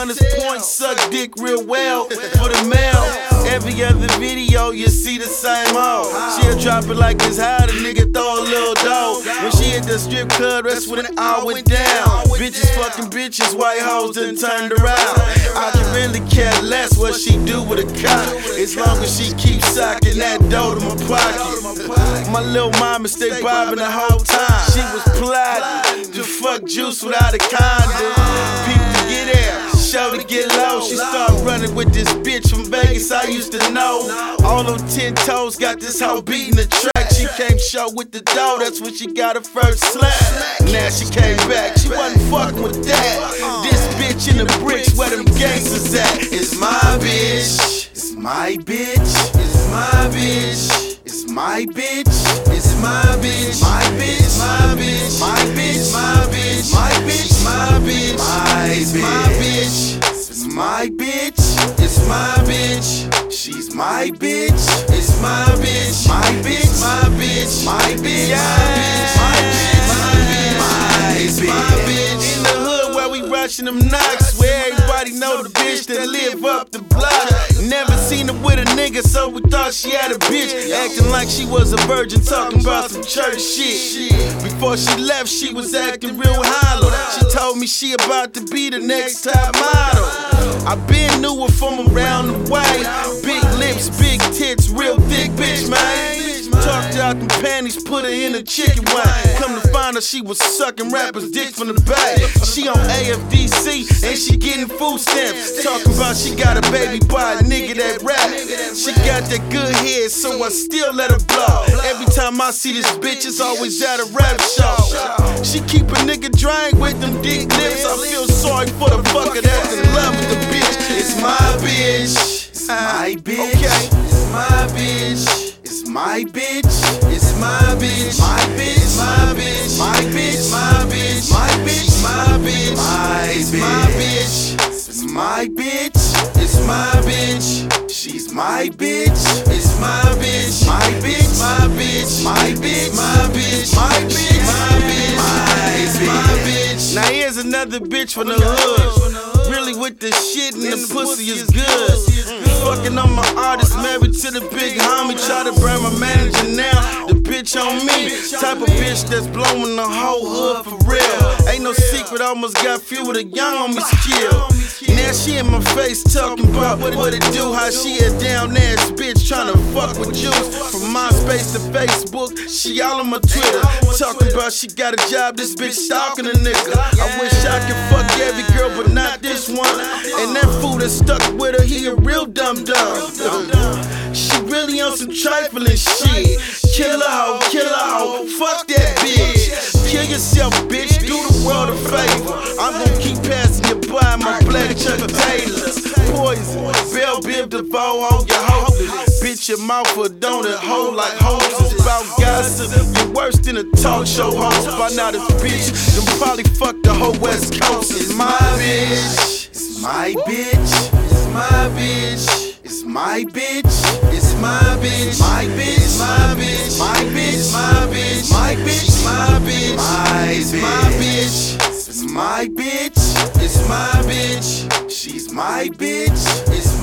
Bonus Point suck dick real well for the male. Every other video you see the same hoe. She'll drop it like it's hot, a nigga throw a little dough. When she hit the strip club, that's when it all went down. Bitches fucking bitches, white hoes done turned around. I can really care less what she do with a cock, as long as she keeps socking that dough to my pocket. My little mama stay bobbing the whole time. She was plotting to fuck Juice without a condom. People get there, show to get low. She started running with this bitch from Vegas I used to know. All on 10 toes, got this hoe beating the track. She came show with the dough, that's when she got her first slap. Now she came back, she wasn't fucking with that. This bitch in the bricks where them gangsters at. It's my bitch, it's my bitch, it's my bitch. It's my bitch, it's my bitch, my bitch, my bitch, my bitch, my bitch, my bitch, my bitch, my bitch, it's my bitch, it's my bitch, she's my bitch, it's my bitch, my bitch, my bitch, my bitch, my bitch, my bitch, my bitch. In the hood where we rushing them knocks, where everybody know the bitch that live up the block. Never seen her with a nigga, so we thought she had a bitch. Acting like she was a virgin, talking about some church shit. Before she left, she was acting real hollow. She told me she about to be the next top model. I been knew her from around the way. Big lips, big tits, real thick bitch, man. Talked out them panties, put her in a chicken wine. Come to find her, she was sucking rappers' dick from the back. She on AFDC and she getting food stamps. Talking about she got a baby by a nigga that rap. She got that good head, so I still let her blow. Every time I see this bitch, it's always at a rap show. She keep a nigga drying with them dick lips. I feel sorry for the fucker that's in love with the bitch. It's my bitch, it's my bitch, it's my bitch. It's my bitch, it's my bitch, my bitch, my bitch, my bitch, my bitch, my bitch, my bitch, my bitch, it's my bitch, it's my bitch, she's my bitch, it's my bitch, my bitch, my bitch, my bitch, my bitch, my bitch, my bitch. Now here's another bitch from the hood, really with the shit and the pussy is good. Fucking on my artist, married to the big homie. Try to burn my manager now, the bitch on me. Type of bitch that's blowing the whole hood for real. Ain't no secret, almost got few of the young homies killed. Now she in my face talking about what it do. How she a down ass bitch tryna fuck with Juice. From MySpace to Facebook, she all on my Twitter. Talking about she got a job, this bitch stalking a nigga. I wish I could fuck every girl, but not this one. And that fool that stuck with her, he a real dumb. She really on some trifling shit. Kill a hoe, fuck that bitch. Kill yourself, bitch, do the world a favor. I'm gon' keep passing you by my black Chuck Taylors. Poison, Bell Biv DeVoe on your hopeless. Bitch, your mouth a donut hole like hoses. About gossip, you're worse than a talk show host. By now this bitch, you probably fuck the whole West Coast. It's my bitch, it's my bitch, it's my bitch. It's my bitch, it's my bitch, my bitch, my bitch, my bitch, my bitch, my bitch, my bitch, my bitch, it's my bitch, it's my bitch, she's my bitch, it's